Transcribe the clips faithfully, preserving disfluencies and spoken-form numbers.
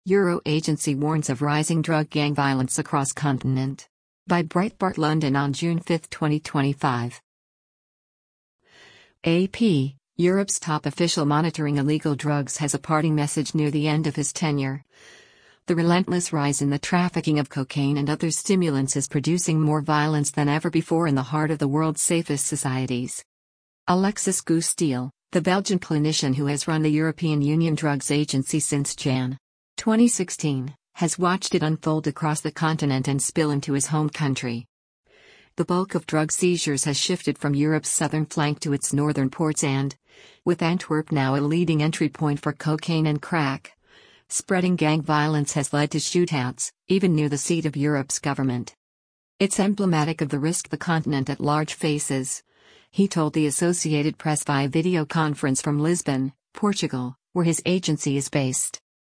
Euro agency warns of rising drug gang violence across continent. By Breitbart London on June fifth, twenty twenty-five. A P, Europe's top official monitoring illegal drugs has a parting message near the end of his tenure. The relentless rise in the trafficking of cocaine and other stimulants is producing more violence than ever before in the heart of the world's safest societies. Alexis Gousteel, the Belgian clinician who has run the European Union Drugs Agency since January twenty sixteen, has watched it unfold across the continent and spill into his home country. The bulk of drug seizures has shifted from Europe's southern flank to its northern ports and, with Antwerp now a leading entry point for cocaine and crack, spreading gang violence has led to shootouts, even near the seat of Europe's government. It's emblematic of the risk the continent at large faces, he told the Associated Press via video conference from Lisbon, Portugal, where his agency is based.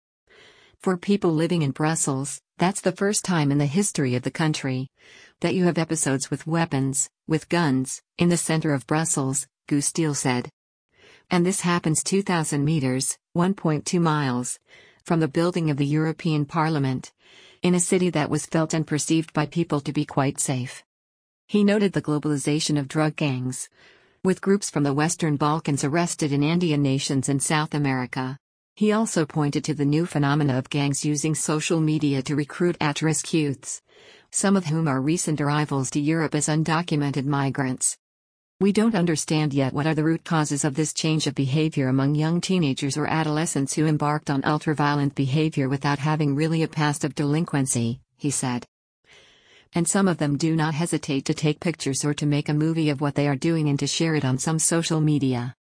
For people living in Brussels, that's the first time in the history of the country that you have episodes with weapons, with guns, in the center of Brussels, Gousteel said. And this happens two thousand meters, one point two miles, from the building of the European Parliament, in a city that was felt and perceived by people to be quite safe. He noted the globalization of drug gangs, with groups from the Western Balkans arrested in Andean nations and South America. He also pointed to the new phenomena of gangs using social media to recruit at-risk youths, some of whom are recent arrivals to Europe as undocumented migrants. We don't understand yet what are the root causes of this change of behavior among young teenagers or adolescents who embarked on ultra-violent behavior without having really a past of delinquency, he said. And some of them do not hesitate to take pictures or to make a movie of what they are doing and to share it on some social media.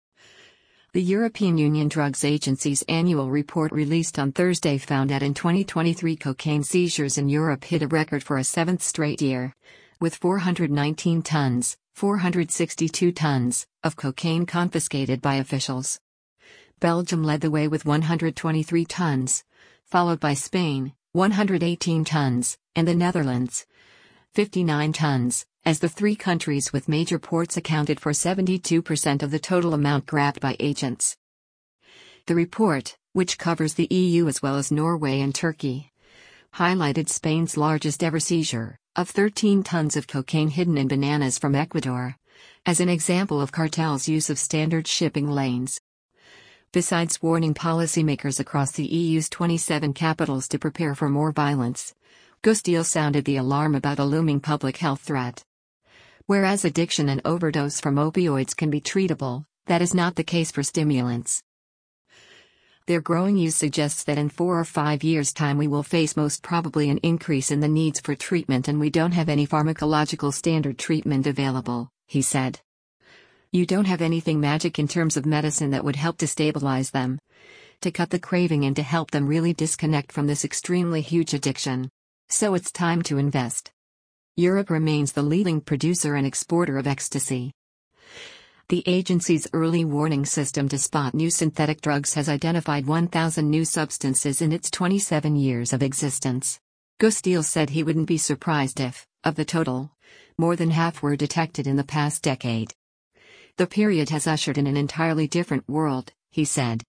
The European Union Drugs Agency's annual report released on Thursday found that in twenty twenty-three cocaine seizures in Europe hit a record for a seventh straight year, with four hundred nineteen tons, four hundred sixty-two tons, of cocaine confiscated by officials. Belgium led the way with one hundred twenty-three tons, followed by Spain, one hundred eighteen tons, and the Netherlands, fifty-nine tons, as the three countries with major ports accounted for seventy-two percent of the total amount grabbed by agents. The report, which covers the E U as well as Norway and Turkey, highlighted Spain's largest ever seizure, of thirteen tons of cocaine hidden in bananas from Ecuador, as an example of cartels' use of standard shipping lanes. Besides warning policymakers across the E U's twenty-seven capitals to prepare for more violence, Gousteel sounded the alarm about a looming public health threat. Whereas addiction and overdose from opioids can be treatable, that is not the case for stimulants. Their growing use suggests that in four or five years' time we will face most probably an increase in the needs for treatment and we don't have any pharmacological standard treatment available, he said. You don't have anything magic in terms of medicine that would help to stabilize them, to cut the craving and to help them really disconnect from this extremely huge addiction. So it's time to invest. Europe remains the leading producer and exporter of ecstasy. The agency's early warning system to spot new synthetic drugs has identified one thousand new substances in its twenty-seven years of existence. Gousteel said he wouldn't be surprised if, of the total, more than half were detected in the past decade. The period has ushered in an entirely different world, he said.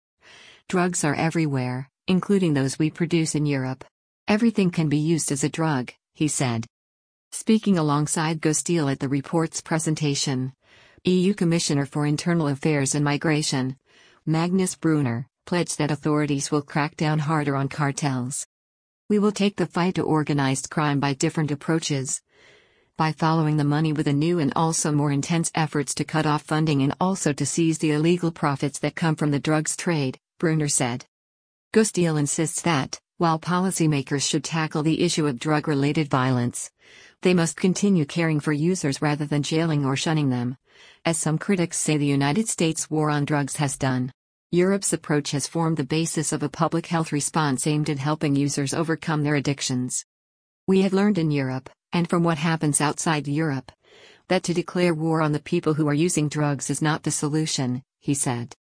Drugs are everywhere, including those we produce in Europe. Everything can be used as a drug, he said. Speaking alongside Gousteel at the report's presentation, E U Commissioner for Internal Affairs and Migration, Magnus Brunner, pledged that authorities will crack down harder on cartels. We will take the fight to organized crime by different approaches. By following the money with a new and also more intense efforts to cut off funding and also to seize the illegal profits that come from the drugs trade, Brunner said. Gousteel insists that, while policymakers should tackle the issue of drug-related violence, they must continue caring for users rather than jailing or shunning them, as some critics say the United States' war on drugs has done. Europe's approach has formed the basis of a public health response aimed at helping users overcome their addictions. We have learned in Europe, and from what happens outside Europe, that to declare war on the people who are using drugs is not the solution, he said.